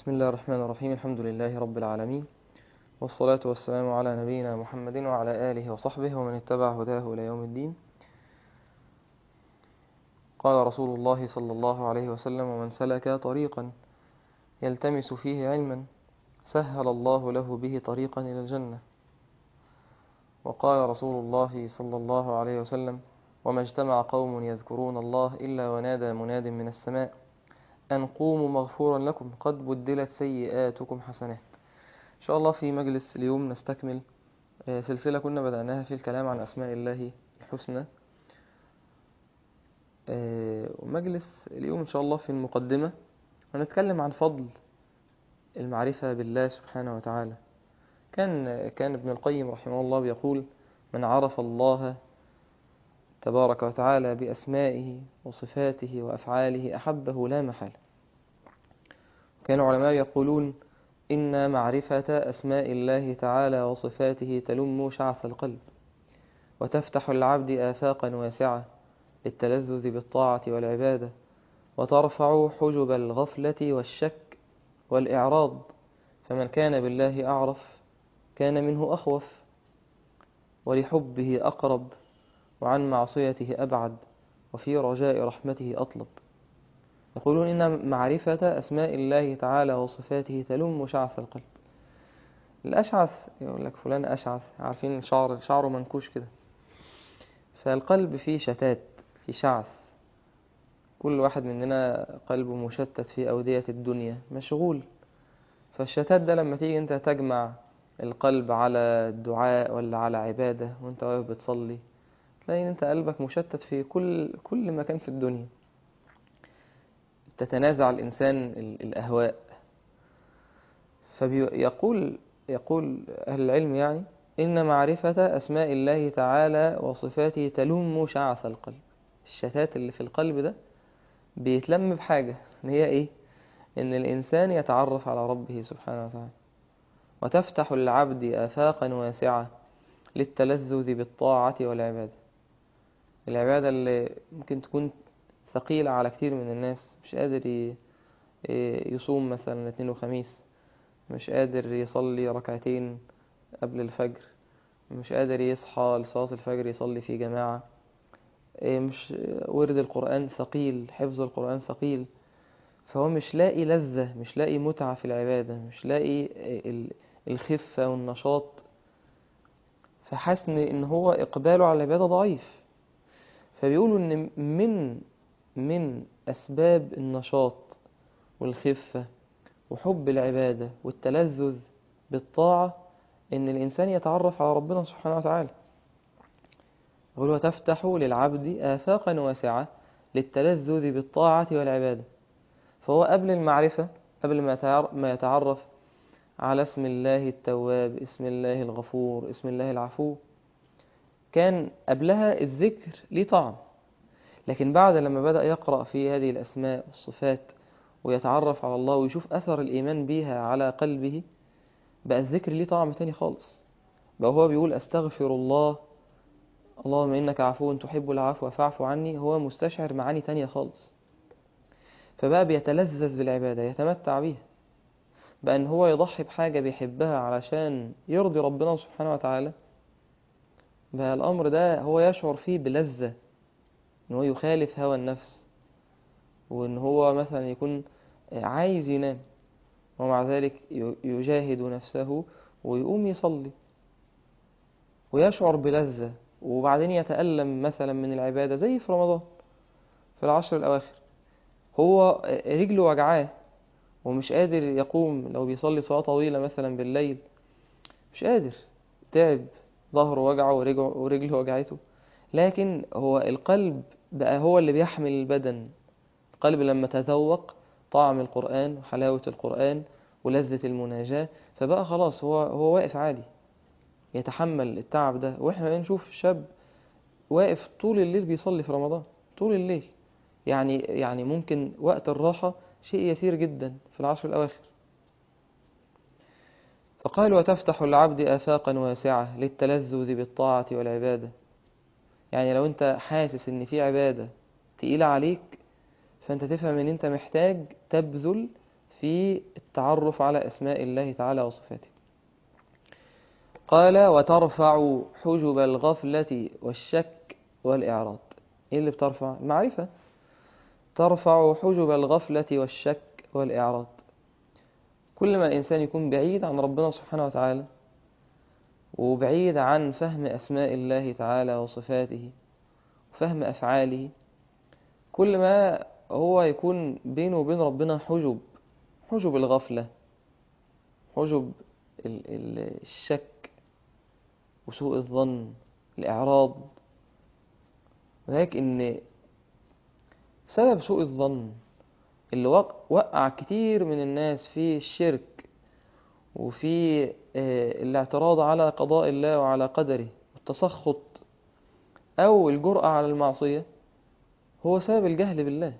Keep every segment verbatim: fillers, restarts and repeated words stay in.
بسم الله الرحمن الرحيم. الحمد لله رب العالمين، والصلاة والسلام على نبينا محمد وعلى آله وصحبه ومن اتبع هداه إلى يوم الدين. قال رسول الله صلى الله عليه وسلم: ومن سلك طريقا يلتمس فيه علما سهل الله له به طريقا إلى الجنة. وقال رسول الله صلى الله عليه وسلم: وما اجتمع قوم يذكرون الله إلا ونادى مناد من السماء أن قوموا مغفورا لكم قد بدلت سيئاتكم حسنات. إن شاء الله في مجلس اليوم نستكمل سلسلة كنا بدأناها في الكلام عن أسماء الله الحسنى. ومجلس اليوم إن شاء الله في المقدمة هنتكلم عن فضل المعرفة بالله سبحانه وتعالى. كان كان ابن القيم رحمه الله بيقول: من عرف الله تبارك وتعالى بأسمائه وصفاته وأفعاله أحبه لا محالة. كان علماء يقولون: إن معرفة أسماء الله تعالى وصفاته تلم شعث القلب وتفتح للعبد آفاقا واسعة للتلذذ بالطاعة والعبادة، وترفع حجب الغفلة والشك والإعراض، فمن كان بالله أعرف كان منه أخوف، ولحبه أقرب، وعن معصيته أبعد، وفي رجاء رحمته أطلب. يقولون إن معرفة أسماء الله تعالى وصفاته تلم شعث القلب. الأشعث يقول لك فلان أشعث، عارفين شعر شعره منكوش كده، فالقلب فيه شتات، فيه شعث. كل واحد مننا قلبه مشتت في أودية الدنيا، مشغول. فالشتات ده لما تيجي أنت تجمع القلب على الدعاء ولا على عبادة وأنت واقف بتصلي، تلاقي أن أنت قلبك مشتت في كل كل مكان في الدنيا. تتنازع الإنسان الأهواء. فيقول يقول أهل العلم يعني إن معرفة أسماء الله تعالى وصفاته تلم شعث القلب. الشتات اللي في القلب ده بيتلم بحاجة، إن هي إيه؟ إن الإنسان يتعرف على ربه سبحانه وتعالى، وتفتح للعبد آفاقا واسعة للتلذذ بالطاعة والعبادة. العبادة اللي ممكن تكون ثقيلة على كثير من الناس، مش قادر يصوم مثلا اثنين وخميس، مش قادر يصلي ركعتين قبل الفجر، مش قادر يصحى لصلاة الفجر يصلي في جماعة، مش ورد القرآن ثقيل، حفظ القرآن ثقيل، فهو مش لاقي لذة، مش لاقي متعة في العبادة، مش لاقي الخفة والنشاط، فحسن إن هو إقباله على العبادة ضعيف. فبيقولوا إن من من أسباب النشاط والخفة وحب العبادة والتلذذ بالطاعة إن الإنسان يتعرف على ربنا سبحانه وتعالى. يقول: وتفتح للعبد آفاقا واسعة للتلذذ بالطاعة والعبادة. فهو قبل المعرفة، قبل ما يتعرف على اسم الله التواب، اسم الله الغفور، اسم الله العفو، كان قبلها الذكر ليه طعم. لكن بعد لما بدأ يقرأ في هذه الأسماء والصفات ويتعرف على الله ويشوف أثر الإيمان بها على قلبه، بقى الذكر ليه طعم تاني خالص. بقى هو بيقول: أستغفر الله، اللهم إنك عفو تحب العفو فاعف عني. هو مستشعر معاني تانية خالص، فبقى بيتلذذ بالعبادة، يتمتع بيها، بقى إن هو يضحي بحاجة بيحبها علشان يرضي ربنا سبحانه وتعالى. بقى الأمر ده هو يشعر فيه بلذة، إن هو يخالف هوى النفس، وإن هو مثلا يكون عايز ينام ومع ذلك يجاهد نفسه ويقوم يصلي ويشعر بلذة، وبعدين يتألم مثلا من العبادة زي في رمضان في العشر الأواخر، هو رجله وجعاه ومش قادر يقوم. لو بيصلي صلاة طويلة مثلا بالليل مش قادر، تعب، ظهره وجعه ورجله وجعته، لكن هو القلب بقى هو اللي بيحمل البدن. القلب لما تذوق طعم القرآن وحلاوة القرآن ولذة المناجاة، فبقى خلاص هو هو واقف عادي يتحمل التعب ده. واحنا نشوف شاب واقف طول الليل بيصلي في رمضان، طول الليل، يعني يعني ممكن وقت الراحة شيء يسير جدا في العشر الأواخر. فقال: وتفتح العبد آفاقا واسعة للتلذذ بالطاعة والعبادة. يعني لو انت حاسس ان في عبادة تقيلة عليك، فانت تفهم ان انت محتاج تبذل في التعرف على أسماء الله تعالى وصفاته. قال وترفع حجب الغفلة والشك والإعراض. إيه اللي بترفع؟ المعرفة ترفع حجب الغفلة والشك والإعراض. كل ما الإنسان يكون بعيد عن ربنا سبحانه وتعالى وبعيد عن فهم أسماء الله تعالى وصفاته وفهم أفعاله، كل ما هو يكون بينه وبين ربنا حجب، حجب الغفلة، حجب الشك وسوء الظن، الإعراض. ولكن إن سبب سوء الظن اللي وقع كتير من الناس في الشرك وفي الاعتراض على قضاء الله وعلى قدره والتسخط أو الجرأة على المعصية هو سبب الجهل بالله.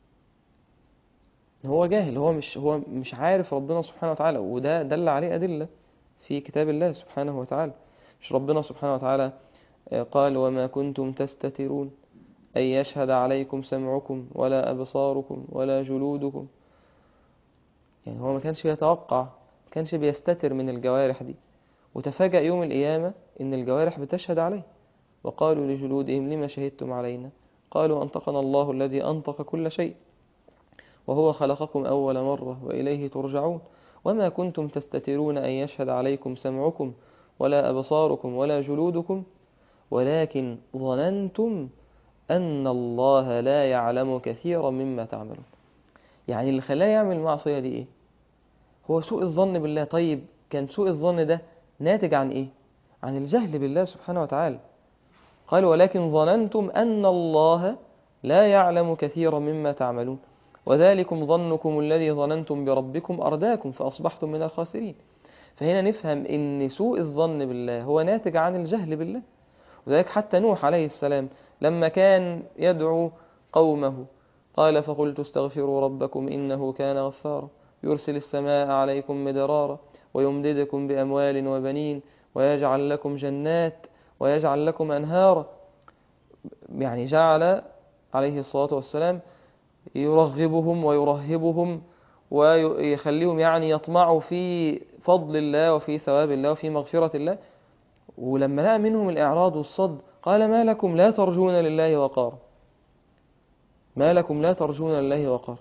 هو جاهل، هو مش هو مش عارف ربنا سبحانه وتعالى، وده دل عليه أدلة في كتاب الله سبحانه وتعالى. مش ربنا سبحانه وتعالى قال وما كنتم تستترون أن يشهد عليكم سمعكم ولا أبصاركم ولا جلودكم؟ يعني هو ما كانش بيتوقع، ما كانش بيستتر من الجوارح دي، وتفاجأ يوم القيامة إن الجوارح بتشهد عليه. وقالوا لجلودهم لما شهدتم علينا؟ قالوا أنطقنا الله الذي أنطق كل شيء وهو خلقكم أول مرة وإليه ترجعون. وما كنتم تستترون أن يشهد عليكم سمعكم ولا أبصاركم ولا جلودكم ولكن ظننتم أن الله لا يعلم كثيرا مما تعملون. يعني اللي خلاه يعمل المعصية دي إيه؟ هو سوء الظن بالله. طيب كان سوء الظن ده ناتج عن إيه؟ عن الجهل بالله سبحانه وتعالى. قال ولكن ظننتم أن الله لا يعلم كثيرا مما تعملون وذلكم ظنكم الذي ظننتم بربكم أرداكم فأصبحتم من الخاسرين. فهنا نفهم إن سوء الظن بالله هو ناتج عن الجهل بالله. وذلك حتى نوح عليه السلام لما كان يدعو قومه قال فقلت استغفروا ربكم إنه كان غفارا يرسل السماء عليكم مدرارا ويمددكم بأموال وبنين ويجعل لكم جنات ويجعل لكم أنهارا. يعني جعل عليه الصلاة والسلام يرغبهم ويرهبهم ويخليهم يعني يطمعوا في فضل الله وفي ثواب الله وفي مغفرة الله. ولما لقى منهم الإعراض والصد قال ما لكم لا ترجون لله وقارا، ما لكم لا ترجون لله وقارا.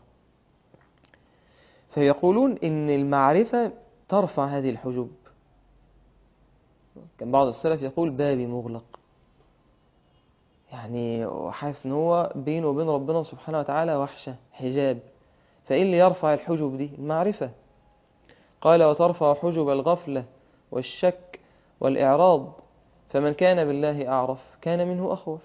فيقولون إن المعرفة ترفع هذه الحجب. كان بعض السلف يقول بابي مغلق، يعني حاسس ان هو بينه وبين ربنا سبحانه وتعالى وحشة، حجاب. فإيه اللي يرفع الحجب دي؟ المعرفة. قال وترفع حجب الغفلة والشك والإعراض فمن كان بالله أعرف كان منه أخوف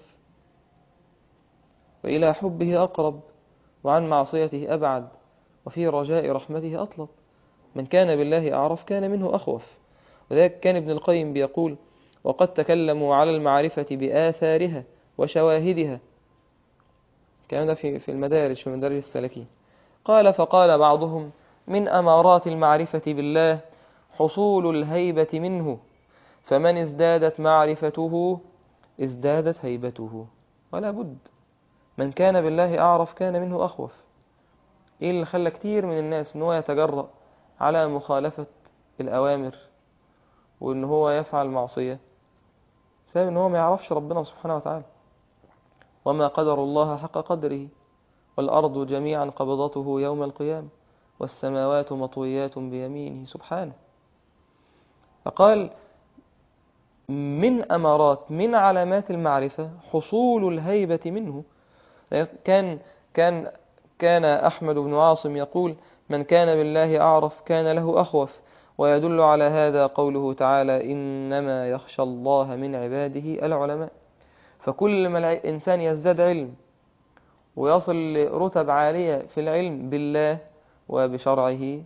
وإلى حبه أقرب وعن معصيته أبعد وفي رجاء رحمته أطلب. من كان بالله أعرف كان منه أخوف. وذلك كان ابن القيم بيقول وقد تكلموا على المعرفة بآثارها وشواهدها. كان ده في في المدارج في مدارج السلفين. قال فقال بعضهم من أمارات المعرفة بالله حصول الهيبة منه فمن ازدادت معرفته ازدادت هيبته. ولا بد، من كان بالله أعرف كان منه أخوف. إيه اللي خلى كتير من الناس إن هو يتجرأ على مخالفة الأوامر وإن هو يفعل معصية؟ بسبب إن هو ما يعرفش ربنا سبحانه وتعالى. وما قدر الله حق قدره والأرض جميعا قبضته يوم القيامة والسماوات مطويات بيمينه سبحانه. فقال من أمارات من علامات المعرفة حصول الهيبة منه. كان كان كان أحمد بن عاصم يقول من كان بالله أعرف كان له أخوف. ويدل على هذا قوله تعالى إنما يخشى الله من عباده العلماء. فكل ما الإنسان يزداد علم ويصل لرتب عالية في العلم بالله وبشرعه،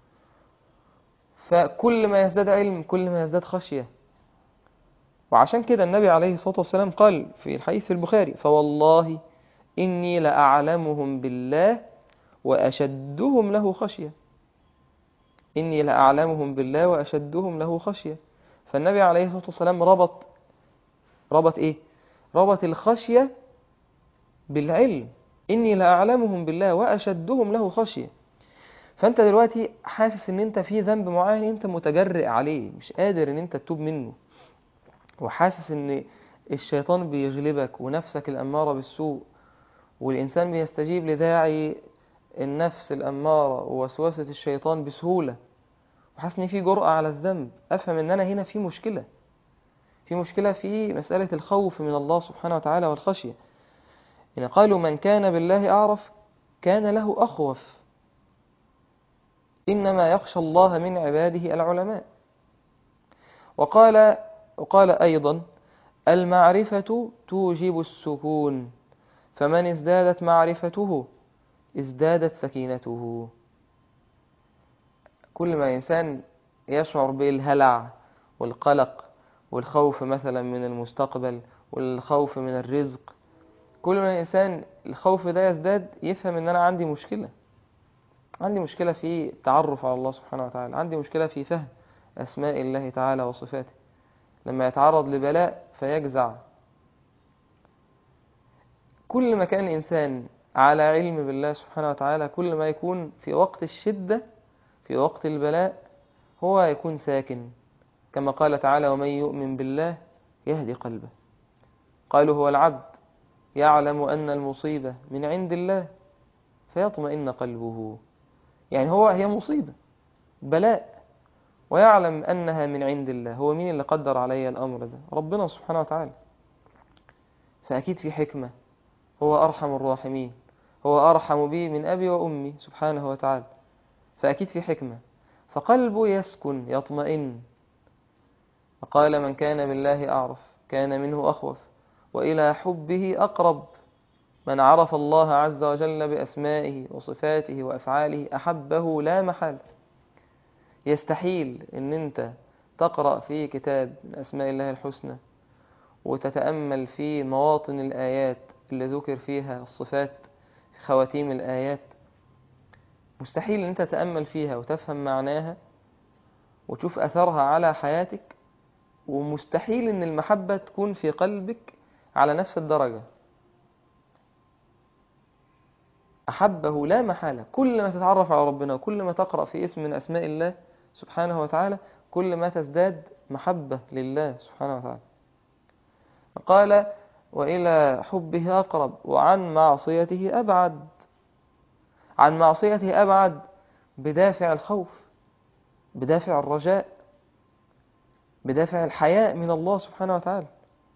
فكل ما يزداد علم كل ما يزداد خشية. وعشان كده النبي عليه الصلاة والسلام قال في الحديث في البخاري فوالله إني لأعلمهم بالله وأشدهم له خشية. إني لأعلمهم بالله وأشدهم له خشية. فالنبي عليه الصلاة والسلام ربط ربط إيه؟ ربط الخشية بالعلم. إني لأعلمهم بالله وأشدهم له خشية. فانت دلوقتي حاسس ان انت في ذنب معين انت متجرئ عليه، مش قادر ان انت تتوب منه، وحاسس ان الشيطان بيغلبك ونفسك الأمارة بالسوء، والإنسان بيستجيب لداعي النفس الأمارة ووسوسة الشيطان بسهولة، وحاسس ان في جرأة على الذنب. افهم ان انا هنا في مشكلة، في مشكلة في مسألة الخوف من الله سبحانه وتعالى والخشية. إن قالوا من كان بالله أعرف كان له أخوف، إنما يخشى الله من عباده العلماء. وقال وقال أيضا المعرفة توجب السكون، فمن ازدادت معرفته ازدادت سكينته. كل ما الإنسان يشعر بالهلع والقلق والخوف مثلا من المستقبل والخوف من الرزق، كل ما الإنسان الخوف ده يزداد يفهم إن أنا عندي مشكلة، عندي مشكلة في التعرف على الله سبحانه وتعالى، عندي مشكلة في فهم أسماء الله تعالى وصفاته. لما يتعرض لبلاء فيجزع. كل ما كان الإنسان على علم بالله سبحانه وتعالى، كل ما يكون في وقت الشدة في وقت البلاء هو يكون ساكن، كما قال تعالى ومن يؤمن بالله يهدي قلبه. قالوا هو العبد يعلم أن المصيبة من عند الله فيطمئن قلبه. يعني هو هي مصيبة بلاء ويعلم أنها من عند الله. هو مين اللي قدر علي الأمر ده؟ ربنا سبحانه وتعالى. فأكيد في حكمة، هو أرحم الراحمين، هو أرحم بي من أبي وأمي سبحانه وتعالى، فأكيد في حكمة. فقلبه يسكن يطمئن. وقال من كان بالله أعرف كان منه أخوف وإلى حبه أقرب. من عرف الله عز وجل بأسمائه وصفاته وأفعاله أحبه لا محال. يستحيل أن أنت تقرأ في كتاب من أسماء الله الحسنى وتتأمل في مواطن الآيات اللي ذكر فيها الصفات، خواتيم الآيات، مستحيل أن أنت تتأمل فيها وتفهم معناها وتشوف أثرها على حياتك، ومستحيل أن المحبة تكون في قلبك على نفس الدرجة. أحبه لا محالة. كل ما تتعرف على ربنا وكل ما تقرأ في اسم من أسماء الله سبحانه وتعالى كل ما تزداد محبة لله سبحانه وتعالى. قال وإلى حبه أقرب وعن معصيته أبعد. عن معصيته أبعد بدافع الخوف، بدافع الرجاء، بدافع الحياء من الله سبحانه وتعالى.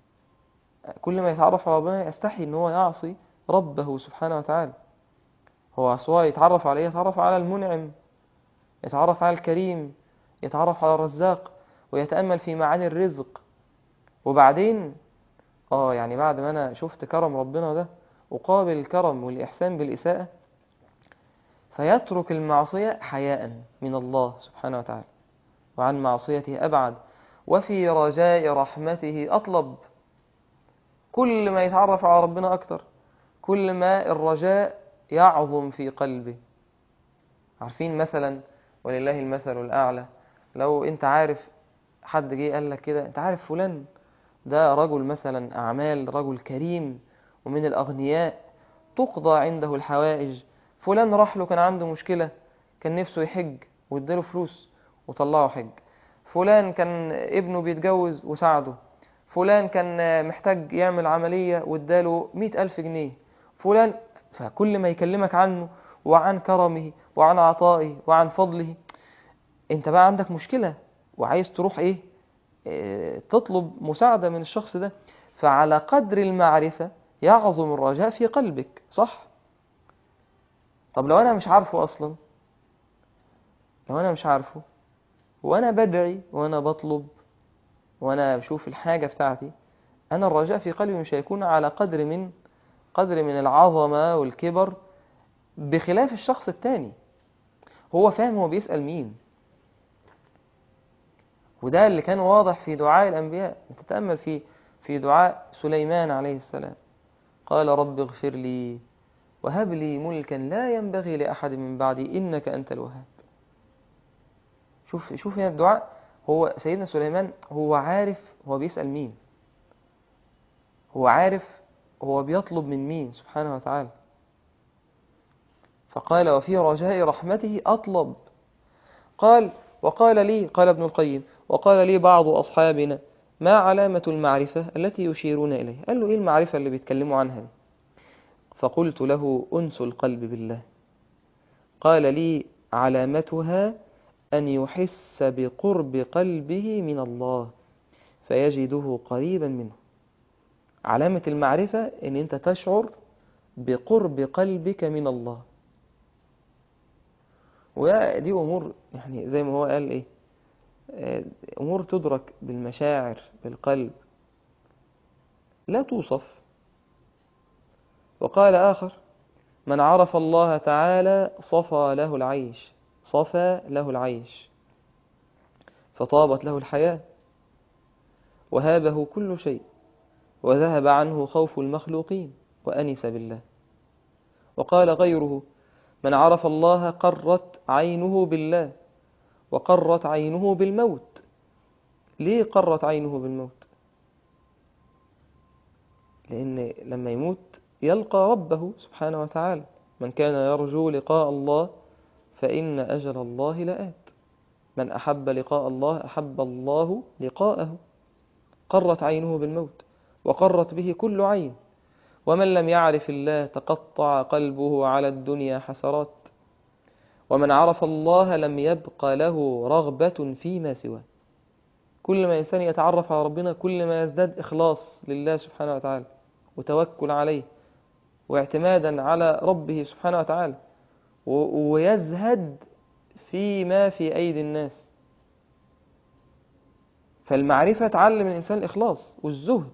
كل ما يتعرف على ربنا يستحي أن هو يعصي ربه سبحانه وتعالى. هو سواء يتعرف عليه يتعرف على المنعم، يتعرف على الكريم، يتعرف على الرزاق، ويتأمل في معاني الرزق. وبعدين آه يعني بعد ما أنا شفت كرم ربنا ده أقابل الكرم والإحسان بالإساءة، فيترك المعصية حياء من الله سبحانه وتعالى. وعن معصيته أبعد وفي رجاء رحمته أطلب. كل ما يتعرف على ربنا أكتر كل ما الرجاء يعظم في قلبه. عارفين مثلا ولله المثل الأعلى، لو أنت عارف حد جه قال لك كده أنت عارف فلان ده رجل مثلا أعمال، رجل كريم ومن الأغنياء تقضى عنده الحوائج، فلان راح له كان عنده مشكلة كان نفسه يحج واداله فلوس وطلعه حج، فلان كان ابنه بيتجوز وساعده، فلان كان محتاج يعمل عملية واداله مئة ألف جنيه، فلان. فكل ما يكلمك عنه وعن كرمه وعن عطائه وعن فضله انت بقى عندك مشكلة وعايز تروح ايه اه تطلب مساعدة من الشخص ده. فعلى قدر المعرفة يعظم الرجاء في قلبك، صح؟ طب لو انا مش عارفه اصلا، لو انا مش عارفه وانا بدعي وانا بطلب وانا بشوف الحاجة بتاعتي، انا الرجاء في قلبي مش هيكون على قدر من قدر من العظمة والكبر، بخلاف الشخص التاني هو فاهم هو بيسأل مين. وده اللي كان واضح في دعاء الأنبياء. تتأمل في في دعاء سليمان عليه السلام، قال رب اغفر لي وهب لي ملكا لا ينبغي لأحد من بعدي إنك أنت الوهاب. شوف شوف هنا الدعاء، هو سيدنا سليمان هو عارف هو بيسأل مين، هو عارف هو بيطلب من مين سبحانه وتعالى. فقال وفي رجاء رحمته أطلب. قال وقال لي قال ابن القيم وقال لي بعض أصحابنا ما علامة المعرفة التي يشيرون إليها؟ قال له إيه المعرفة اللي بيتكلموا عنها دي؟ فقلت له أنس القلب بالله. قال لي علامتها أن يحس بقرب قلبه من الله فيجده قريبا منه. علامة المعرفة أن أنت تشعر بقرب قلبك من الله. ودي أمور يعني زي ما هو قال إيه، أمور تدرك بالمشاعر بالقلب لا توصف. وقال آخر من عرف الله تعالى صفى له العيش صفى له العيش فطابت له الحياة وهابه كل شيء وذهب عنه خوف المخلوقين وأنس بالله. وقال غيره من عرف الله قرت عينه بالله وقرت عينه بالموت. ليه قرت عينه بالموت؟ لأن لما يموت يلقى ربه سبحانه وتعالى. من كان يرجو لقاء الله فإن أجل الله لآت. من أحب لقاء الله أحب الله لقاءه. قرت عينه بالموت وقرت به كل عين. ومن لم يعرف الله تقطع قلبه على الدنيا حسرات. ومن عرف الله لم يبق له رغبة فيما سواه. كل ما إنسان يتعرف على ربنا كل ما يزداد إخلاص لله سبحانه وتعالى وتوكل عليه واعتمادا على ربه سبحانه وتعالى ويزهد فيما في أيدي الناس. فالمعرفة تعلم الإنسان الإخلاص والزهد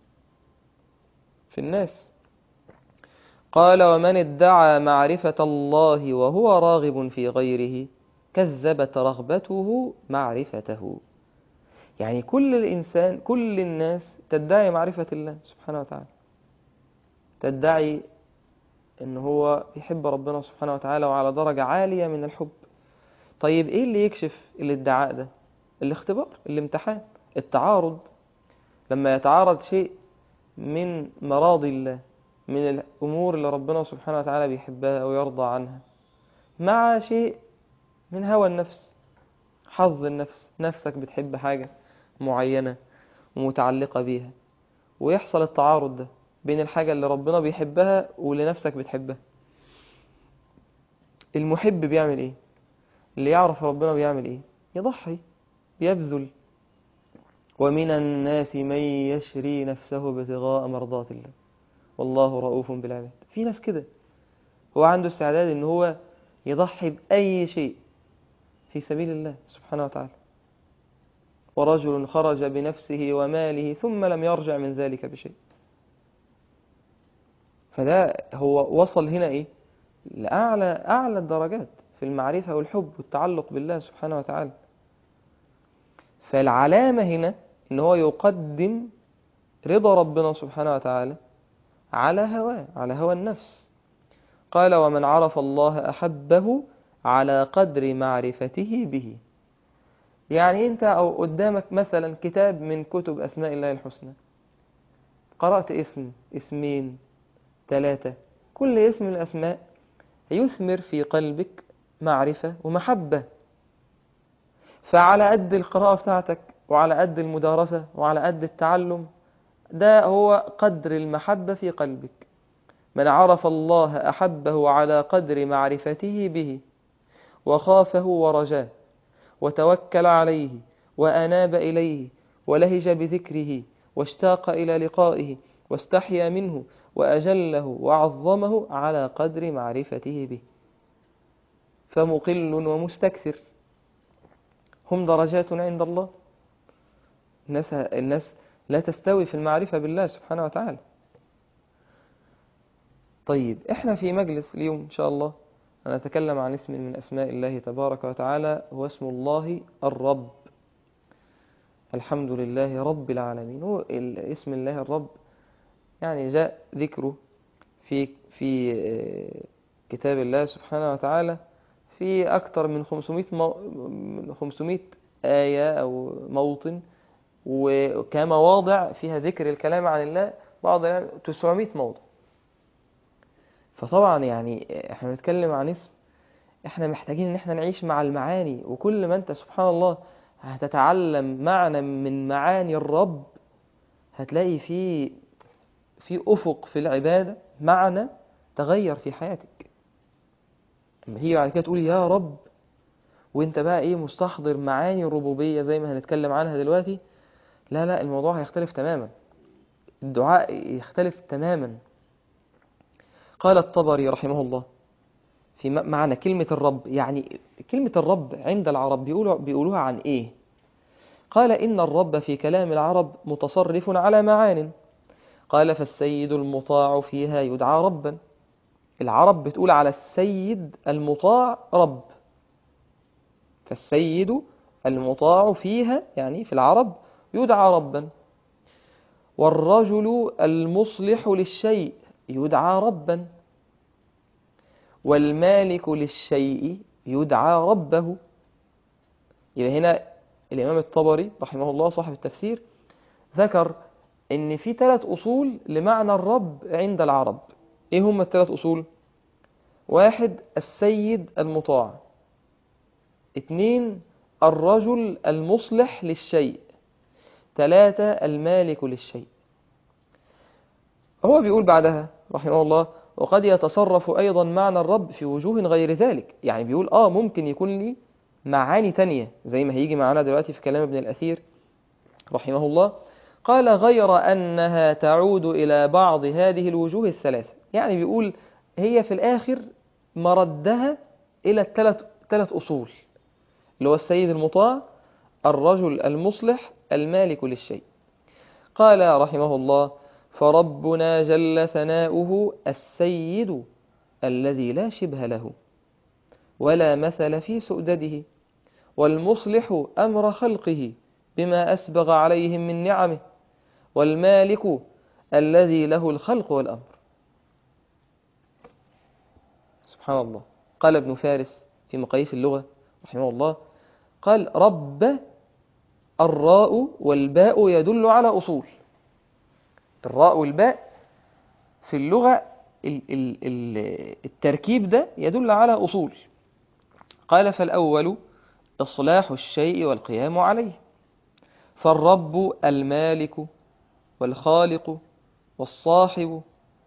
في الناس. قال ومن ادعى معرفة الله وهو راغب في غيره كذبت رغبته معرفته. يعني كل الإنسان كل الناس تدعي معرفة الله سبحانه وتعالى، تدعي إن هو يحب ربنا سبحانه وتعالى وعلى درجة عالية من الحب. طيب إيه اللي يكشف الادعاء ده؟ الاختبار، الامتحان، التعارض. لما يتعارض شيء من مراضي الله من الأمور اللي ربنا سبحانه وتعالى بيحبها أو يرضى عنها مع شيء من هوى النفس، حظ النفس، نفسك بتحب حاجة معينة ومتعلقة بيها، ويحصل التعارض ده بين الحاجة اللي ربنا بيحبها واللي نفسك بتحبها. المحب بيعمل ايه؟ اللي يعرف ربنا بيعمل ايه؟ يضحي، يبذل. ومن الناس من يشري نفسه ابتغاء مرضات الله والله رؤوف بالعباد. في ناس كده هو عنده استعداد ان هو يضحي بأي شيء في سبيل الله سبحانه وتعالى. ورجل خرج بنفسه وماله ثم لم يرجع من ذلك بشيء. فده هو وصل هنا ايه؟ لأعلى أعلى الدرجات في المعرفة والحب والتعلق بالله سبحانه وتعالى. فالعلامة هنا ان هو يقدم رضا ربنا سبحانه وتعالى على هواه، على هوى النفس. قال ومن عرف الله أحبه على قدر معرفته به. يعني أنت أو قدامك مثلا كتاب من كتب أسماء الله الحسنى، قرأت اسم اسمين ثلاثة، كل اسم من الأسماء يثمر في قلبك معرفة ومحبة. فعلى قد القراءة بتاعتك وعلى قد المدارسة وعلى قد التعلم ده هو قدر المحبة في قلبك. من عرف الله أحبه على قدر معرفته به وخافه ورجاه وتوكل عليه وأناب إليه ولهج بذكره واشتاق إلى لقائه واستحيا منه وأجله وعظمه على قدر معرفته به. فمقل ومستكثر هم درجات عند الله. الناس, الناس لا تستوي في المعرفة بالله سبحانه وتعالى. طيب احنا في مجلس اليوم إن شاء الله هنتكلم عن اسم من أسماء الله تبارك وتعالى هو اسم الله الرب. الحمد لله رب العالمين. هو اسم الله الرب يعني جاء ذكره في في كتاب الله سبحانه وتعالى في أكثر من خمسمائة مو... خمسمائة آية أو موطن، وكمواضع فيها ذكر الكلام عن الله بعض يعني تسعمائة موضع. فطبعا يعني احنا بنتكلم عن اسم، احنا محتاجين ان احنا نعيش مع المعاني. وكل ما انت سبحان الله هتتعلم معنى من معاني الرب، هتلاقي في في افق في العبادة معنى تغير في حياتك. لما تيجي بعد كده تقول يا رب، وانت بقى ايه مستحضر معاني الربوبية زي ما هنتكلم عنها دلوقتي، لا لا الموضوع هيختلف تماما، الدعاء يختلف تماما. قال الطبري رحمه الله في معنى كلمة الرب، يعني كلمة الرب عند العرب بيقولوا بيقولوها عن ايه؟ قال إن الرب في كلام العرب متصرف على معان. قال فالسيد المطاع فيها يدعى ربا. العرب بتقول على السيد المطاع رب، فالسيد المطاع فيها يعني في العرب يدعى ربا. والرجل المصلح للشيء يدعى ربا. والمالك للشيء يدعى ربه. يبقى هنا الإمام الطبري رحمه الله صاحب التفسير ذكر إن في ثلاث أصول لمعنى الرب عند العرب. إيه هم الثلاث أصول؟ واحد السيد المطاع، اثنين الرجل المصلح للشيء، ثلاثة المالك للشيء. هو بيقول بعدها رحمه الله وقد يتصرف أيضا معنى الرب في وجوه غير ذلك. يعني بيقول آه ممكن يكون لي معاني تانية زي ما هيجي معنا دلوقتي في كلام ابن الأثير رحمه الله. قال غير أنها تعود إلى بعض هذه الوجوه الثلاثة. يعني بيقول هي في الآخر مردها إلى الثلاث ثلاث أصول، اللي هو السيد المطاع، الرجل المصلح، المالك للشيء. قال رحمه الله فربنا جل ثناؤه السيد الذي لا شبه له ولا مثل في سؤدده، والمصلح أمر خلقه بما أسبغ عليهم من نعمه، والمالك الذي له الخلق والأمر. سبحان الله. قال ابن فارس في مقاييس اللغة رحمه الله قال رب الراء والباء يدل على أصول. الراء والباء في اللغة التركيب ده يدل على أصول. قال فالأول إصلاح الشيء والقيام عليه، فالرب المالك والخالق والصاحب،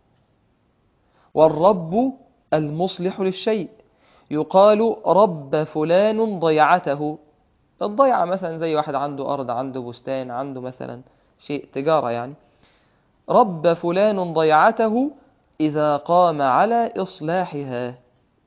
والرب المصلح للشيء. يقال رب فلان ضيعته. الضيعة مثلا زي واحد عنده أرض، عنده بستان، عنده مثلا شيء تجارة يعني. رب فلان ضيعته إذا قام على إصلاحها.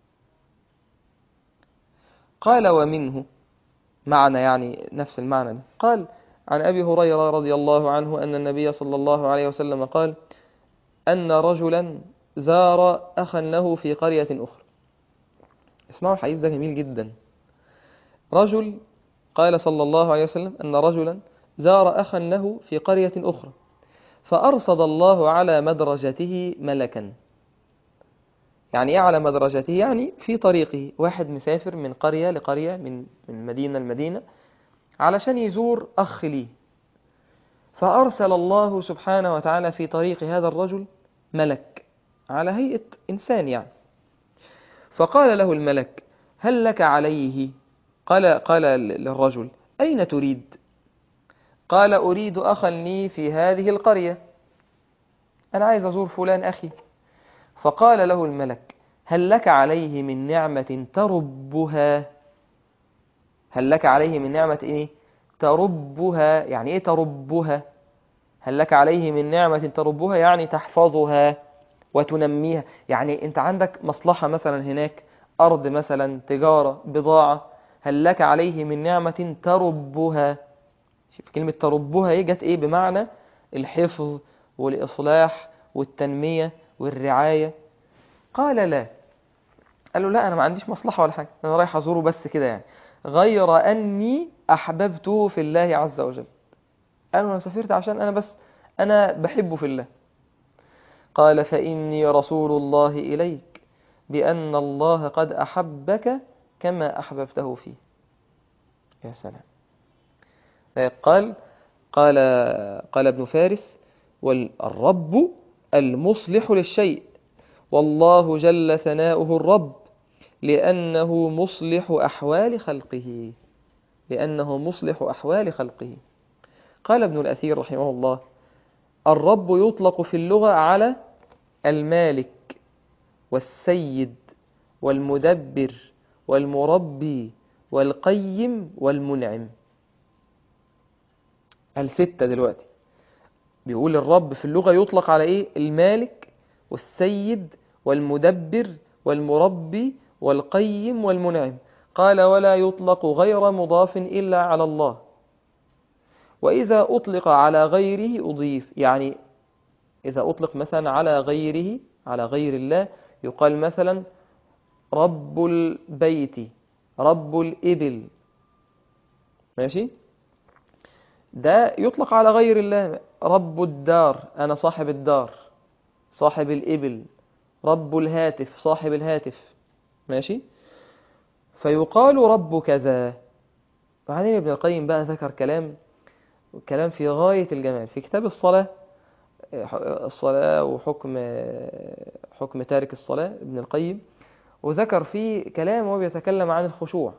قال ومنه معنى يعني نفس المعنى ده. قال عن أبي هريرة رضي الله عنه أن النبي صلى الله عليه وسلم قال أن رجلا زار أخا له في قرية أخرى. اسمعوا الحديث ده جميل جدا. رجل قال صلى الله عليه وسلم أن رجلا زار أخا له في قرية أخرى، فأرصد الله على مدرجته ملكا. يعني إيه على مدرجته؟ يعني في طريقه، واحد مسافر من قرية لقرية، من من مدينة لمدينة علشان يزور أخ ليه، فأرسل الله سبحانه وتعالى في طريق هذا الرجل ملك على هيئة إنسان يعني. فقال له الملك هل لك عليه؟ قال قال للرجل أين تريد؟ قال أريد أخا لي في هذه القرية، أنا عايز أزور فلان أخي. فقال له الملك هل لك عليه من نعمة تربها؟ هل لك عليه من نعمة إيه؟ تربها. يعني إيه تربها؟ هل لك عليه من نعمة تربها يعني تحفظها وتنميها. يعني أنت عندك مصلحة مثلا هناك، أرض مثلا، تجارة، بضاعة، هل لك عليه من نعمة تربها. شوف كلمة تربها إيه جت إيه؟ بمعنى الحفظ والإصلاح والتنمية والرعاية. قال لا. قال له لا، أنا ما عنديش مصلحة ولا حاجة، أنا رايح أزوره بس كده يعني، غير أني أحببته في الله عز وجل. قال له أنا سافرت عشان أنا بس أنا بحبه في الله. قال فإني رسول الله إليك بأن الله قد أحبك كما أحببته فيه. يا سلام. قال قال قال ابن فارس والرب المصلح للشيء، والله جل ثناؤه الرب لأنه مصلح أحوال خلقه لأنه مصلح أحوال خلقه. قال ابن الأثير رحمه الله: الرب يطلق في اللغة على المالك والسيد والمدبر والمربي والقيم والمنعم. الستة دلوقتي بيقول الرب في اللغة يطلق على إيه؟ المالك والسيد والمدبر والمربي والقيم والمنعم. قال: ولا يطلق غير مضاف إلا على الله، وإذا أطلق على غيره أضيف. يعني إذا أطلق مثلا على غيره، على غير الله، يقال مثلا رب البيت، رب الإبل، ماشي؟ ده يطلق على غير الله. رب الدار، أنا صاحب الدار، صاحب الإبل. رب الهاتف، صاحب الهاتف، ماشي؟ فيقال رب كذا. بعدين ابن القيم بقى ذكر كلام كلام في غاية الجمال في كتاب الصلاة. الصلاة وحكم حكم تارك الصلاة ابن القيم، وذكر فيه كلام وهو بيتكلم عن الخشوع.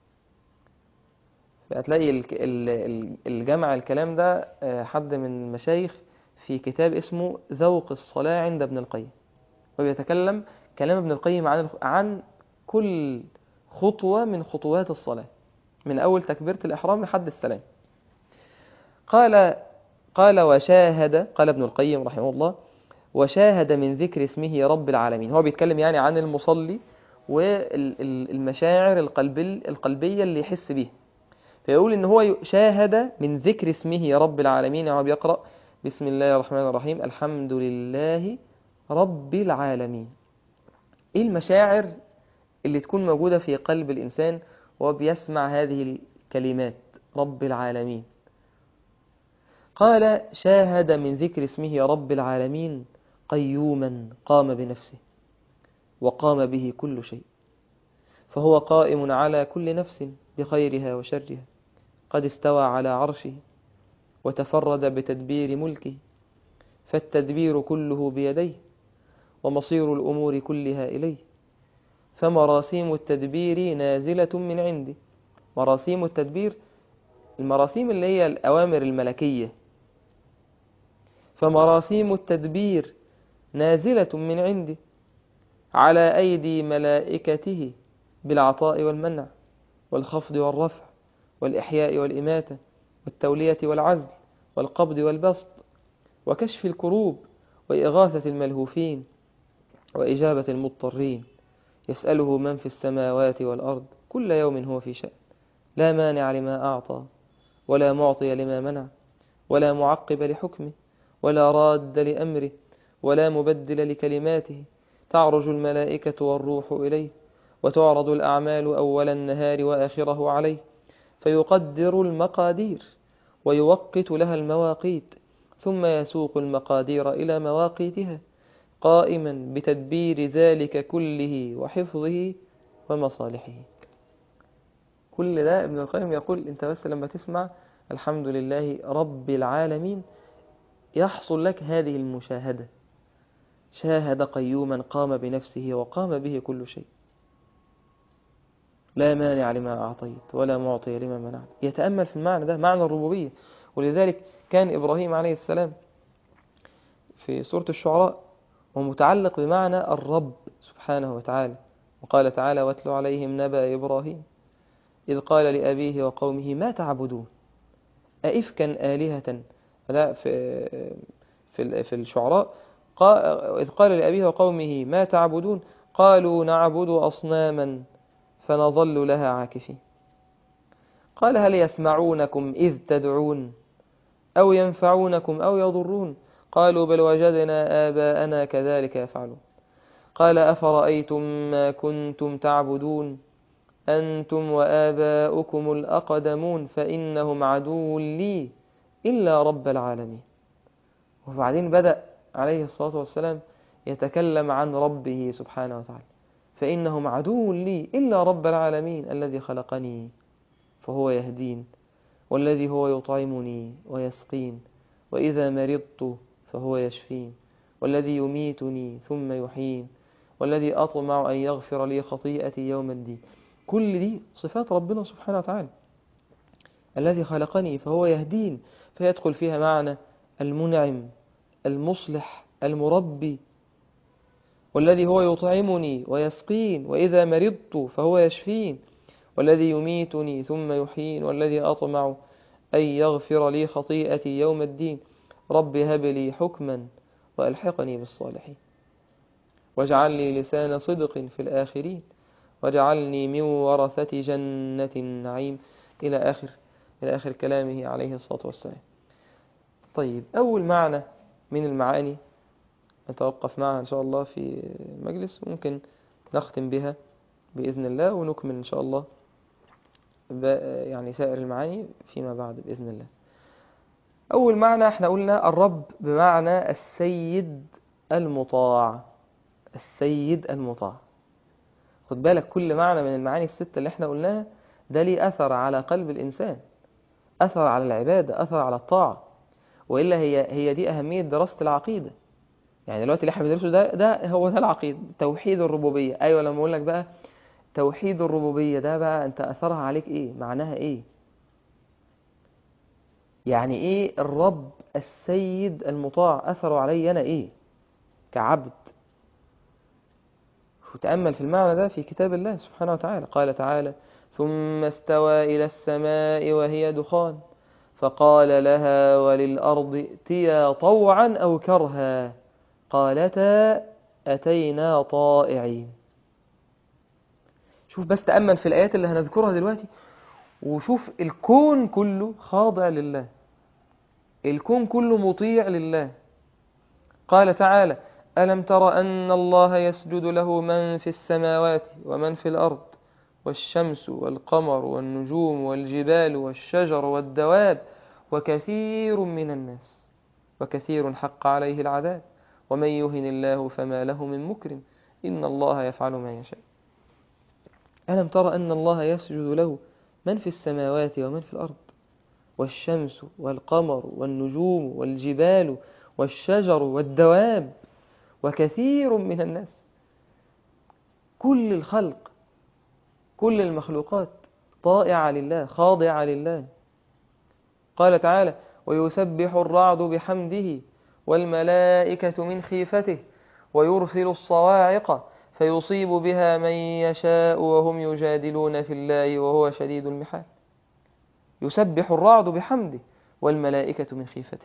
هتلاقي ال- ال- ال- الجمع الكلام ده حد من المشايخ في كتاب اسمه ذوق الصلاة عند ابن القيم، وبيتكلم كلام ابن القيم عن الخ- عن كل خطوة من خطوات الصلاة، من أول تكبيرة الإحرام لحد السلام. قال قال وشاهد قال ابن القيم رحمه الله: وشاهد من ذكر اسمه رب العالمين. هو بيتكلم يعني عن المصلي والمشاعر القلبية اللي يحس بيها، فيقول إن هو شاهد من ذكر اسمه رب العالمين. هو بيقرأ بسم الله الرحمن الرحيم الحمد لله رب العالمين. إيه المشاعر اللي تكون موجودة في قلب الإنسان وهو بيسمع هذه الكلمات رب العالمين؟ قال: شاهد من ذكر اسمه رب العالمين قيوما قام بنفسه وقام به كل شيء، فهو قائم على كل نفس بخيرها وشرها، قد استوى على عرشه وتفرد بتدبير ملكه، فالتدبير كله بيديه ومصير الأمور كلها إليه، فمراسيم التدبير نازلة من عنده. مراسيم التدبير، المراسيم اللي هي الأوامر الملكية، فمراسيم التدبير نازلة من عنده على أيدي ملائكته بالعطاء والمنع والخفض والرفع والإحياء والإماتة والتولية والعزل والقبض والبسط وكشف الكروب وإغاثة الملهوفين وإجابة المضطرين. يسأله من في السماوات والأرض كل يوم هو في شأن، لا مانع لما أعطى ولا معطي لما منع ولا معقب لحكمه ولا راد لأمره ولا مبدل لكلماته. تعرج الملائكة والروح إليه وتعرض الأعمال أول النهار وآخره عليه، فيقدر المقادير ويوقت لها المواقيت، ثم يسوق المقادير إلى مواقيتها، قائما بتدبير ذلك كله وحفظه ومصالحه. كل ده ابن القيم يقول انت بس لما تسمع الحمد لله رب العالمين يحصل لك هذه المشاهدة. شاهد قيوما قام بنفسه وقام به كل شيء، لا مانع لما أعطيت ولا معطي لما منعت. يتأمل في المعنى ده، معنى الربوبية. ولذلك كان إبراهيم عليه السلام في سورة الشعراء ومتعلق بمعنى الرب سبحانه وتعالى. وقال تعالى: واتل عليهم نبأ إبراهيم إذ قال لأبيه وقومه ما تعبدون أئفكا آلهة. لا في في في الشعراء إذ قال لأبيه وقومه ما تعبدون قالوا نعبد أصناما فنظل لها عاكفين. قال: هل يسمعونكم إذ تدعون أو ينفعونكم أو يضرون قالوا بل وجدنا آباءنا كذلك يفعلون. قال: أفرأيتم ما كنتم تعبدون أنتم وآباؤكم الأقدمون فإنهم عدو لي إلا رب العالمين. وبعدين بدأ عليه الصلاة والسلام يتكلم عن ربه سبحانه وتعالى: فإنهم عدو لي إلا رب العالمين الذي خلقني فهو يهدين، والذي هو يطعمني ويسقين، وإذا مرضت فهو يشفين، والذي يميتني ثم يحيين، والذي أطمع أن يغفر لي خطيئتي يوم الدين. كل دي صفات ربنا سبحانه وتعالى. الذي خلقني فهو يهدين، فيدخل فيها معنى المنعم المصلح المربي، والذي هو يطعمني ويسقين، وإذا مرضت فهو يشفين، والذي يميتني ثم يحيين، والذي أطمع أن يغفر لي خطيئتي يوم الدين. رب هب لي حكما وألحقني بالصالحين، واجعل لي لسان صدق في الآخرين، واجعلني من ورثة جنة النعيم، إلى آخر إلى آخر كلامه عليه الصلاة والسلام. طيب، أول معنى من المعاني نتوقف معها إن شاء الله في مجلس، ممكن نختم بها بإذن الله، ونكمل إن شاء الله يعني سائر المعاني فيما بعد بإذن الله. أول معنى احنا قلنا الرب بمعنى السيد المطاع. السيد المطاع. خد بالك، كل معنى من المعاني الستة اللي احنا قلناها ده ليه أثر على قلب الإنسان، أثر على العبادة، أثر على الطاعة، وإلا هي هي دي أهمية دراسة العقيدة. يعني دلوقتي اللي احنا بندرسه ده ده هو ده العقيدة، توحيد الربوبية. أيوة، لما أقول لك بقى توحيد الربوبية ده بقى أنت أثرها عليك إيه؟ معناها إيه؟ يعني إيه الرب السيد المطاع أثره علي أنا إيه كعبد؟ وتأمل في المعنى ده في كتاب الله سبحانه وتعالى. قال تعالى: ثم استوى إلى السماء وهي دخان فقال لها وللأرض ائتيا طوعا أو كرها قالتا أتينا طائعين. شوف بس، تأمل في الآيات اللي هنذكرها دلوقتي، وشوف الكون كله خاضع لله، الكون كله مطيع لله. قال تعالى: ألم تر أن الله يسجد له من في السماوات ومن في الأرض والشمس والقمر والنجوم والجبال والشجر والدواب وكثير من الناس وكثير حق عليه العذاب ومن يهن الله فما له من مكرم إن الله يفعل ما يشاء. ألم تر أن الله يسجد له من في السماوات ومن في الأرض والشمس والقمر والنجوم والجبال والشجر والدواب وكثير من الناس. كل الخلق، كل المخلوقات طائعة لله، خاضعة لله. قال تعالى: ويسبح الرعد بحمده والملائكة من خيفته ويرسل الصواعق فيصيب بها من يشاء وهم يجادلون في الله وهو شديد المحال. يسبح الرعد بحمده والملائكة من خيفته.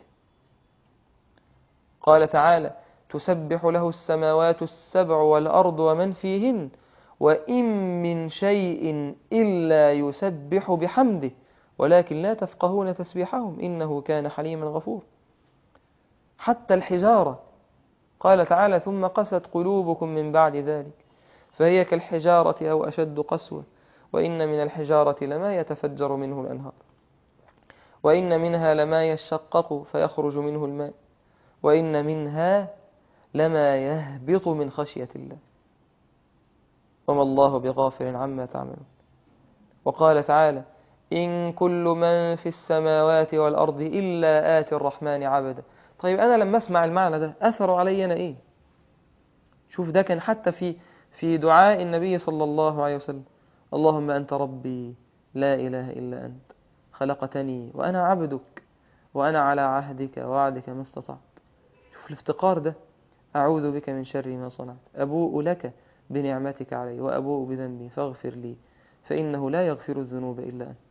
قال تعالى: تسبح له السماوات السبع والأرض ومن فيهن وإن من شيء إلا يسبح بحمده ولكن لا تفقهون تسبيحهم إنه كان حليما غفور. حتى الحجارة قال تعالى: ثم قست قلوبكم من بعد ذلك فهي كالحجارة أو أشد قسوة وإن من الحجارة لما يتفجر منه الأنهار وإن منها لما يشقق فيخرج منه الماء وإن منها لما يهبط من خشية الله وما الله بغافل عما تعملون. وقال تعالى: إن كل من في السماوات والأرض إلا آتي الرحمن عبدا. طيب، أنا لما أسمع المعنى ده أثر علي أنا إيه؟ شوف، ده كان حتى في في دعاء النبي صلى الله عليه وسلم: اللهم أنت ربي لا إله إلا أنت خلقتني وأنا عبدك وأنا على عهدك ووعدك ما استطعت. شوف الافتقار ده: أعوذ بك من شر ما صنعت أبوء لك بنعمتك علي وأبوء بذنبي فاغفر لي فإنه لا يغفر الذنوب إلا أنت.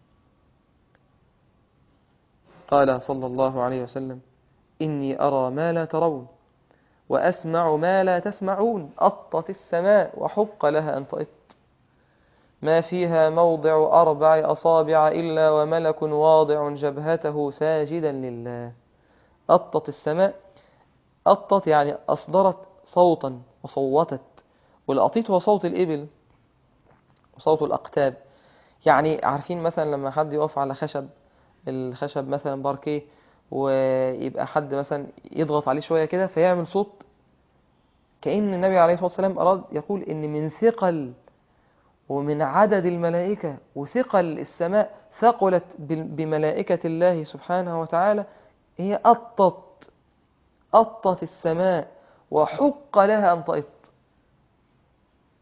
قال صلى الله عليه وسلم: إني أرى ما لا ترون وأسمع ما لا تسمعون أطت السماء وحق لها أن تئط ما فيها موضع أربع أصابع إلا وملك واضع جبهته ساجدا لله. أطت السماء، أطت يعني أصدرت صوتا وصوتت، والأطيت هو صوت الإبل وصوت الأقتاب. يعني عارفين مثلا لما حد يقف على خشب، الخشب مثلا باركيه، ويبقى حد مثلا يضغط عليه شوية كده فيعمل صوت، كأن النبي عليه الصلاة والسلام أراد يقول إن من ثقل ومن عدد الملائكة وثقل السماء ثقلت بملائكة الله سبحانه وتعالى، هي أطت أطت السماء وحق لها أن تئط.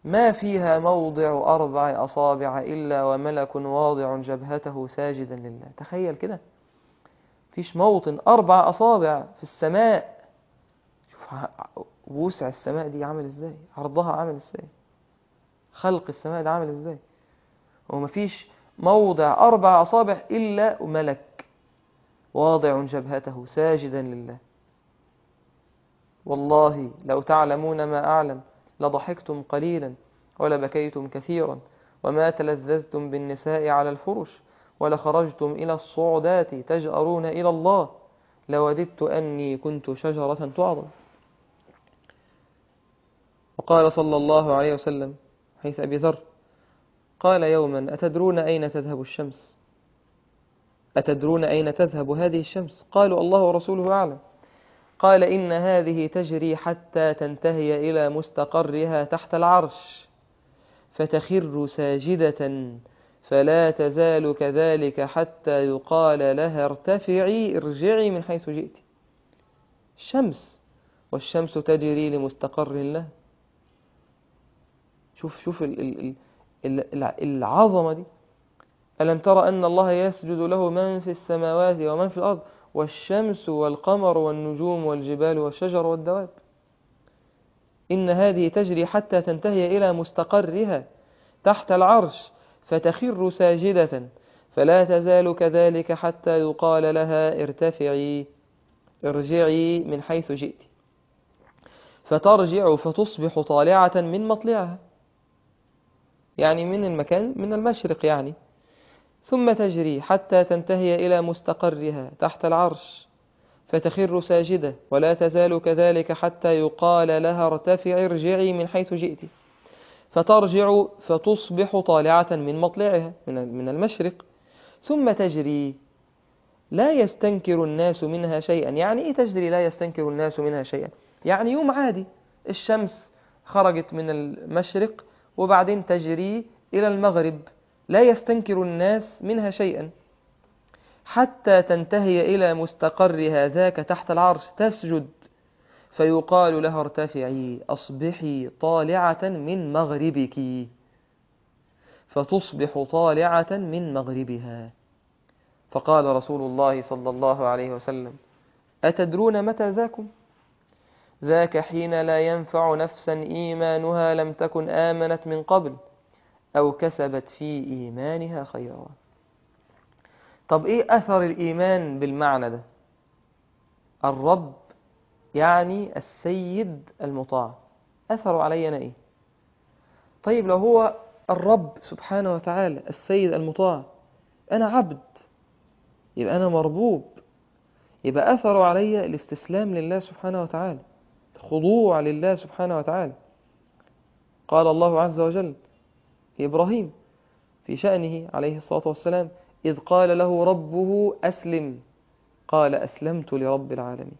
ما فيها موضع أربع أصابع إلا وملك واضع جبهته ساجدا لله. تخيل كده، فيش موطن أربع أصابع في السماء. شوف وسع السماء دي عامل إزاي، عرضها عامل إزاي، خلق السماء ده عامل إزاي، ومفيش موضع أربع أصابع إلا ملك واضع جبهته ساجدا لله. والله لو تعلمون ما أعلم لضحكتم قليلا ولبكيتم كثيرا وما تلذذتم بالنساء على الفرش ولخرجتم إلى الصعدات تجأرون إلى الله لوددت أني كنت شجرة تعضد. وقال صلى الله عليه وسلم حيث أبي ذر قال يوما أتدرون أين تذهب الشمس؟ أتدرون أين تذهب هذه الشمس؟ قالوا الله ورسوله أعلم. قال إن هذه تجري حتى تنتهي إلى مستقرها تحت العرش فتخر ساجدة فلا تزال كذلك حتى يقال لها ارتفعي ارجعي من حيث جئت. الشمس، والشمس تجري لمستقر له. شوف شوف ال ال ال العظمة دي. ألم ترى أن الله يسجد له من في السماوات ومن في الأرض والشمس والقمر والنجوم والجبال والشجر والدواب. إن هذه تجري حتى تنتهي إلى مستقرها تحت العرش فتخر ساجدة فلا تزال كذلك حتى يقال لها ارتفعي ارجعي من حيث جئت فترجع فتصبح طالعة من مطلعها، يعني من المكان من المشرق يعني، ثم تجري حتى تنتهي إلى مستقرها تحت العرش فتخر ساجدة ولا تزال كذلك حتى يقال لها ارتفعي ارجعي من حيث جئت فترجع فتصبح طالعة من مطلعها من المشرق ثم تجري لا يستنكر الناس منها شيئا. يعني إيه تجري لا يستنكر الناس منها شيئا؟ يعني يوم عادي الشمس خرجت من المشرق وبعدين تجري إلى المغرب لا يستنكر الناس منها شيئا حتى تنتهي إلى مستقرها ذاك تحت العرش تسجد فيقال لها ارتفعي أصبحي طالعة من مغربك فتصبح طالعة من مغربها. فقال رسول الله صلى الله عليه وسلم أتدرون متى ذاكم؟ ذاك حين لا ينفع نفسا إيمانها لم تكن آمنت من قبل أو كسبت في إيمانها خيرا. طب إيه أثر الإيمان بالمعنى ده؟ الرب يعني السيد المطاع، أثر علينا إيه؟ طيب لو هو الرب سبحانه وتعالى السيد المطاع أنا عبد يبقى أنا مربوب، يبقى أثر علي الاستسلام لله سبحانه وتعالى، خضوع لله سبحانه وتعالى. قال الله عز وجل في إبراهيم في شأنه عليه الصلاة والسلام إذ قال له ربه أسلم قال أسلمت لرب العالمين،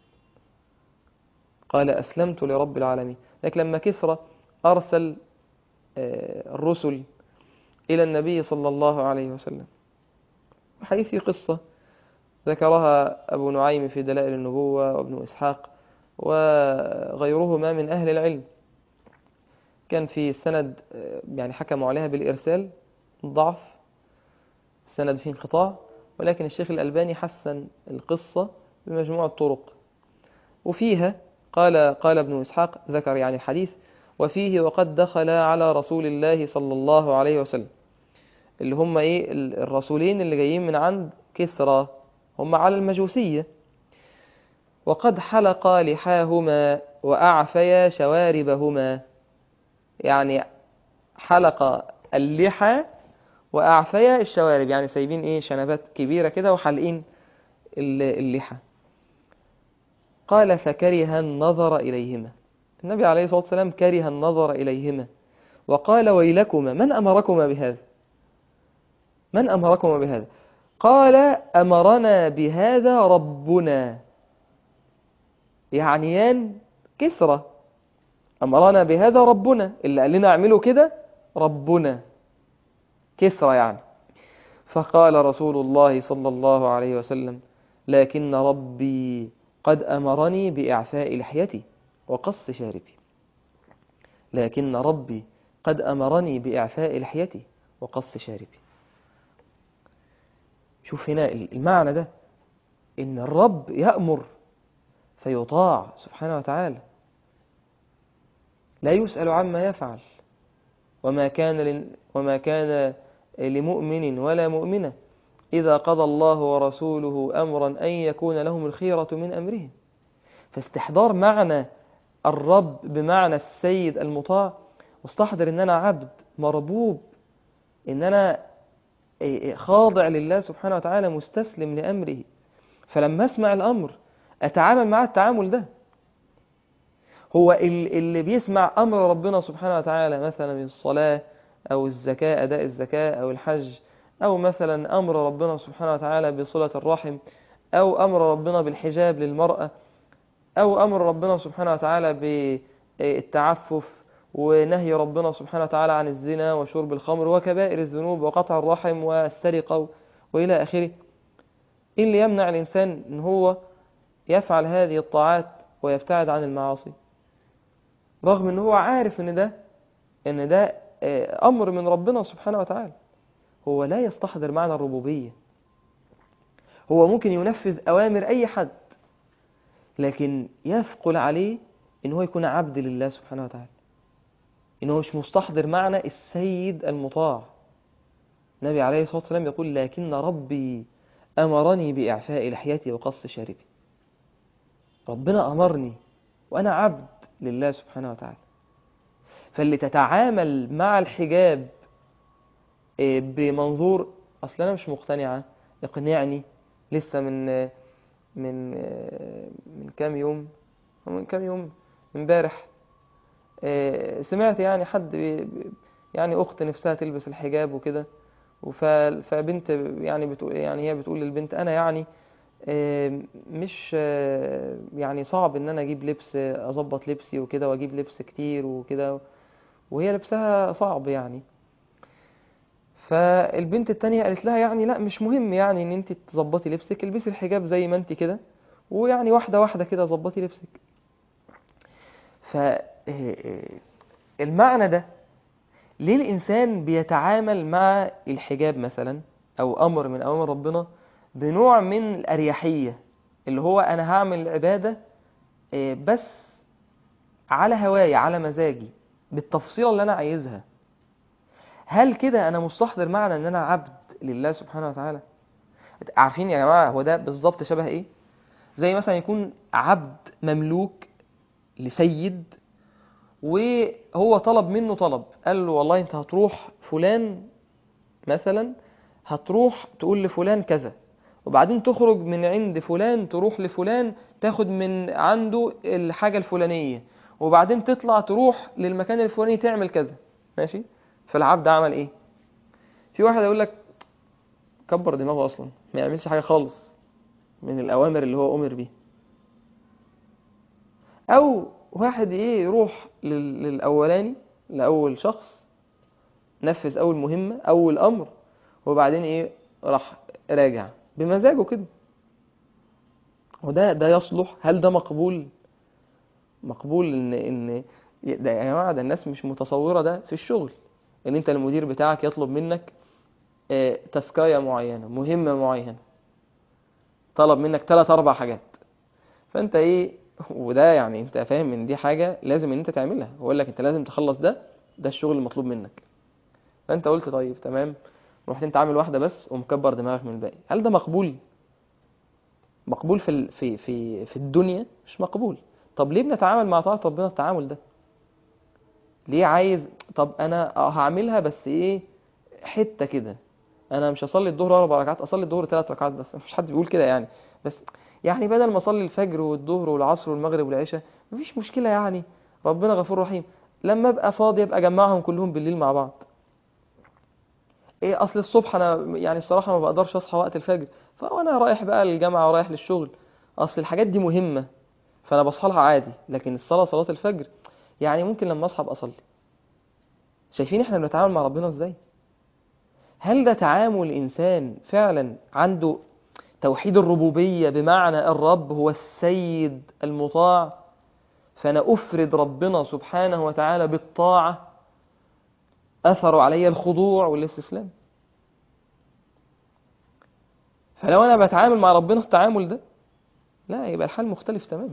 قال أسلمت لرب العالمين. لكن لما كسرى أرسل الرسل إلى النبي صلى الله عليه وسلم، حيث قصة ذكرها أبو نعيم في دلائل النبوة وابن إسحاق وغيرهما من أهل العلم، كان في السند يعني حكموا عليها بالإرسال ضعف، السند فيه انقطاع، ولكن الشيخ الألباني حسن القصة بمجموعة طرق. وفيها قال قال ابن إسحاق ذكر يعني الحديث وفيه وقد دخل على رسول الله صلى الله عليه وسلم، اللي هم إيه الرسولين اللي جايين من عند كسرى، هم على المجوسية، وقد حلق لحاهما وأعفيا شواربهما، يعني حلق اللحى وأعفيا الشوارب، يعني سايبين إيه شنبات كبيرة كده وحلقين اللحى. قال فكره النظر إليهما، النبي عليه الصلاة والسلام كره النظر إليهما وقال ويلكما من أمركما بهذا؟ من أمركما بهذا؟ قال أمرنا بهذا ربنا، يعنيان كسرى، أمرنا بهذا ربنا، اللي قال لنا اعملوا كده ربنا كسرى يعني. فقال رسول الله صلى الله عليه وسلم لكن ربي قد أمرني بإعفاء لحيتي وقص شاربي. لكن ربي قد أمرني بإعفاء لحيتي وقص شاربي. شوف هنا المعنى ده، إن الرب يأمر فيطاع سبحانه وتعالى، لا يسأل عما يفعل. وما كان ل... وما كان لمؤمن ولا مؤمنة إذا قضى الله ورسوله أمرا أن يكون لهم الخيرة من أمرهم. فاستحضار معنى الرب بمعنى السيد المطاع، واستحضر إن أنا عبد مربوب، إن أنا خاضع لله سبحانه وتعالى مستسلم لأمره. فلما أسمع الأمر أتعامل مع التعامل ده. هو اللي بيسمع أمر ربنا سبحانه وتعالى مثلا من الصلاة أو الزكاة، أداء الزكاة أو الحج، أو مثلا أمر ربنا سبحانه وتعالى بصلة الرحم، أو أمر ربنا بالحجاب للمرأة، أو أمر ربنا سبحانه وتعالى بالتعفف، ونهي ربنا سبحانه وتعالى عن الزنا وشرب الخمر وكبائر الذنوب وقطع الرحم والسرقة وإلى آخره. إيه اللي يمنع الإنسان أن هو يفعل هذه الطاعات ويبتعد عن المعاصي، رغم أنه هو عارف أن ده أن ده أمر من ربنا سبحانه وتعالى؟ هو لا يستحضر معنى الربوبية. هو ممكن ينفذ أوامر أي حد، لكن يثقل عليه أن هو يكون عبد لله سبحانه وتعالى، إنه مش مستحضر معنى السيد المطاع. النبي عليه الصلاة والسلام يقول: لكن ربي أمرني بإعفاء لحيتي وقص شاربي. ربنا أمرني وأنا عبد لله سبحانه وتعالى. فاللي تتعامل مع الحجاب بمنظور أصل أنا مش مقتنعة، اقنعني، لسه من من من كام يوم من كام يوم امبارح سمعت يعني حد يعني أخت نفسها تلبس الحجاب وكده، فبنت يعني بتقول يعني هي بتقول للبنت: أنا يعني مش يعني صعب إن أنا أجيب لبس، أظبط لبسي وكده وأجيب لبس كتير وكده، وهي لبسها صعب يعني. فالبنت التانية قالت لها: يعني لا، مش مهم يعني إن أنت تظبطي لبسك، البسي الحجاب زي ما أنت كده، ويعني واحدة واحدة كده ظبطي لبسك. فالمعنى ده ليه الإنسان بيتعامل مع الحجاب مثلا أو أمر من أوامر ربنا بنوع من الأريحية، اللي هو أنا هعمل العبادة بس على هواي على مزاجي بالتفصيلة اللي أنا عايزها؟ هل كده أنا مستحضر معنى أن أنا عبد لله سبحانه وتعالى؟ عارفين يا جماعة هو ده بالظبط شبه إيه؟ زي مثلا يكون عبد مملوك لسيد، وهو طلب منه طلب، قال له: والله أنت هتروح فلان مثلا، هتروح تقول لفلان كذا، وبعدين تخرج من عند فلان تروح لفلان تاخد من عنده الحاجة الفلانية، وبعدين تطلع تروح للمكان الفلاني تعمل كذا. ماشي؟ فالعبد عمل ايه؟ في واحد يقول لك كبر دماغه اصلا، ما يعملش حاجة خالص من الأوامر اللي هو أمر بيه. أو واحد ايه يروح لل- للأولاني، لأول شخص، نفذ أول مهمة أول أمر، وبعدين ايه راح راجع بمزاجه كده. وده ده يصلح؟ هل ده مقبول؟ مقبول ان ان ده يا جماعه، ده الناس مش متصوره ده في الشغل، ان انت المدير بتاعك يطلب منك آه، تاسكايه معينه، مهمه معينه، طلب منك ثلاث اربع حاجات، فانت ايه، وده يعني انت فاهم ان دي حاجه لازم ان انت تعملها، هو يقول لك انت لازم تخلص ده، ده الشغل المطلوب منك. فانت قلت طيب تمام، رحت انت عامل واحده بس ومكبر دماغك من الباقي. هل ده مقبول؟ مقبول في ال- في في في الدنيا؟ مش مقبول. طب ليه بنتعامل مع طاعة ربنا التعامل ده؟ ليه عايز طب انا هعملها بس ايه، حتة كده، انا مش هصلي الظهر اربع ركعات، اصلي الظهر ثلاث ركعات بس، مفيش حد بيقول كده يعني، بس يعني بدل ما اصلي الفجر والظهر والعصر والمغرب والعشاء مفيش مشكلة يعني، ربنا غفور رحيم، لما ابقى فاضي ابقى اجمعهم كلهم بالليل مع بعض. ايه اصل الصبح انا يعني الصراحة ما بقدرش اصحى وقت الفجر، فانا رايح بقى للجامعة ورايح للشغل، اصل الحاجات دي مهمة فانا بصحى لها عادي، لكن الصلاة صلاة الفجر يعني ممكن لما اصحى ابقى اصلي. شايفين احنا بنتعامل مع ربنا ازاي؟ هل ده تعامل انسان فعلا عنده توحيد الربوبية بمعنى الرب هو السيد المطاع؟ فأنا أفرد ربنا سبحانه وتعالى بالطاعة، أثر علي الخضوع والاستسلام. فلو أنا بتعامل مع ربنا التعامل ده، لا، يبقى الحال مختلف تماما.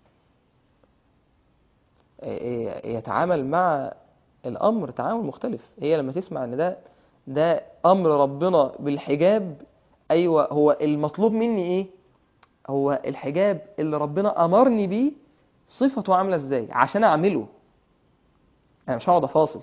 يتعامل مع الأمر تعامل مختلف. هي لما تسمع أن ده ده أمر ربنا بالحجاب، أيوة، هو المطلوب مني إيه؟ هو الحجاب اللي ربنا أمرني بيه صفته عاملة إزاي عشان أعمله. أنا مش هقعد أفاصل.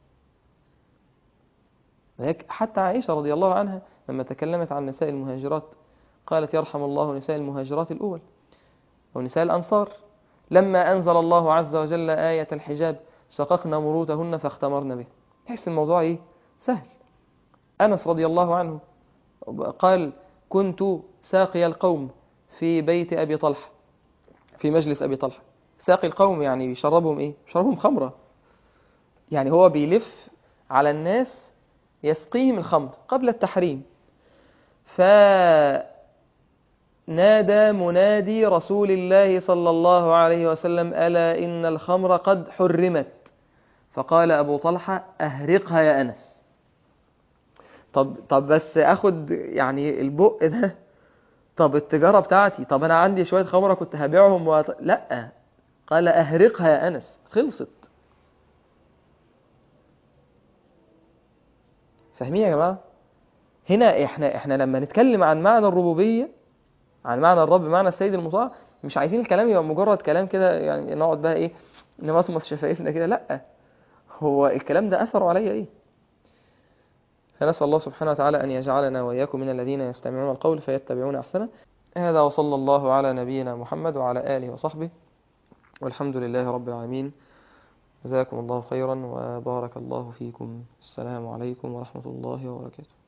حتى عائشة رضي الله عنها لما تكلمت عن نساء المهاجرات قالت: يرحم الله نساء المهاجرات الأول ونساء الأنصار لما أنزل الله عز وجل آية الحجاب شققنا مروتهن فاختمرن به. تحس الموضوع إيه؟ سهل. أنس رضي الله عنه قال: كنت ساقي القوم في بيت أبي طلحة، في مجلس أبي طلحة. ساقي القوم يعني بيشربهم إيه؟ بيشربهم خمرة. يعني هو بيلف على الناس يسقيهم الخمر قبل التحريم. فنادى منادي رسول الله صلى الله عليه وسلم: ألا إن الخمر قد حرمت. فقال أبو طلحة: أهرقها يا أنس. طب طب بس أخد يعني البق ده، طب التجارة بتاعتي، طب أنا عندي شوية خمرة كنت هبيعهم وط... لا، قال: أهرقها يا أنس. خلصت. فاهمين يا جماعة؟ هنا احنا احنا لما نتكلم عن معنى الربوبية، عن معنى الرب، معنى السيد المطاع، مش عايزين الكلام يبقى مجرد كلام كده، يعني نقعد بقى ايه، نمصمص شفايفنا كده. لا، هو الكلام ده أثره عليا ايه. فنسأل الله سبحانه وتعالى أن يجعلنا وإياكم من الذين يستمعون القول فيتبعون أحسنه. هذا وصلى الله على نبينا محمد وعلى آله وصحبه، والحمد لله رب العالمين. جزاكم الله خيرا وبارك الله فيكم. السلام عليكم ورحمة الله وبركاته.